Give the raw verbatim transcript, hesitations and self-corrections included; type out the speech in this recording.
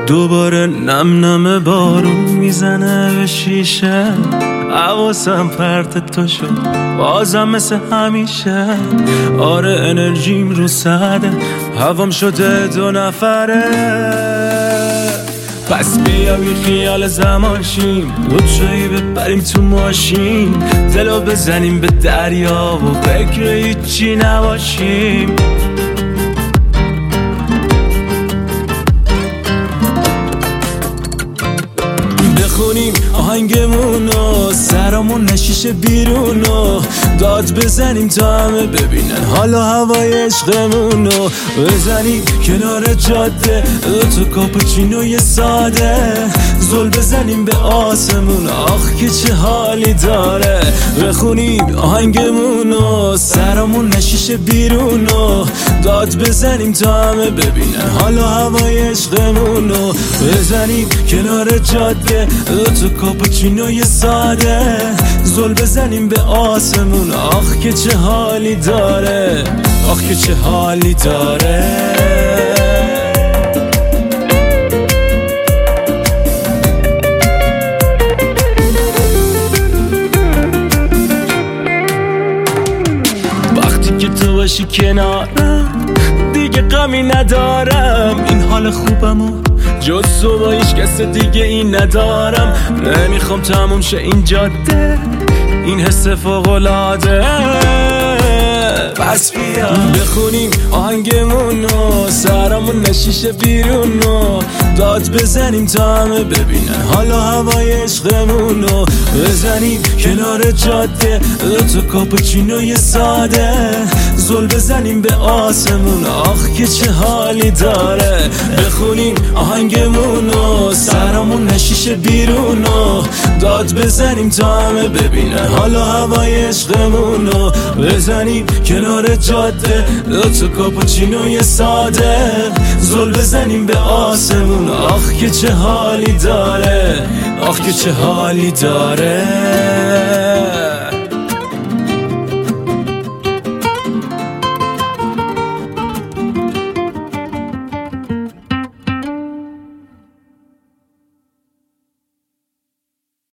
دوباره نم نم بارون میزنه به شیشه، حواسم پرت تو شد بازم مثل همیشه. آره انرژیم رو سده، هوام شده دو نفره. پس بیا بی خیال زمان شیم، دوتایی ببریم تو ماشین، دلو بزنیم به دریا و فکر هیچی نباشیم. بخونیم آهنگمونو، سرامون نشیشه بیرونو، داد بزنیم تا همه ببینن حالا هوای عشقمونو. بزنیم کنار جاده دو تا کاپوچینوی ساده، زل بزنیم به آسمون، آخ که چه حالی داره. بخونیم آهنگمونو، سرامون نشیشه بیرونو، داد بزنیم تا همه ببینن حالا هوای عشقمونو. بزنیم کنار جاده دو تا کاپوچینوی ساده، زل بزنیم به آسمون، آخ که چه حالی داره، آخ که چه حالی داره. وقتی که تو باشی کنارم دیگه غمی ندارم، این حال خوبمو جز تو با هیچ کس دیگه این ندارم. نمیخوام تموم شه این جاده، این حس فوق‌العاده. پس بیا بخونیم آهنگمونو، سرامون نشیشه بیرونو، داد بزنیم تا همه ببینن حالا هوای عشقمونو. بزنیم کنار جاده دو تا کاپوچینوی ساده، زل بزنیم به آسمون، آخ که چه حالی داره. بخونیم آهنگمونو، سرامون نشیشه بیرونو، داد بزنیم تا همه ببینن حالا هوای عشقمونو. بزنیم کنار جاده دو تا کاپوچینوی ساده، زل بزنیم به آسمون، آخ که چه حالی داره، آخ که چه حالی داره.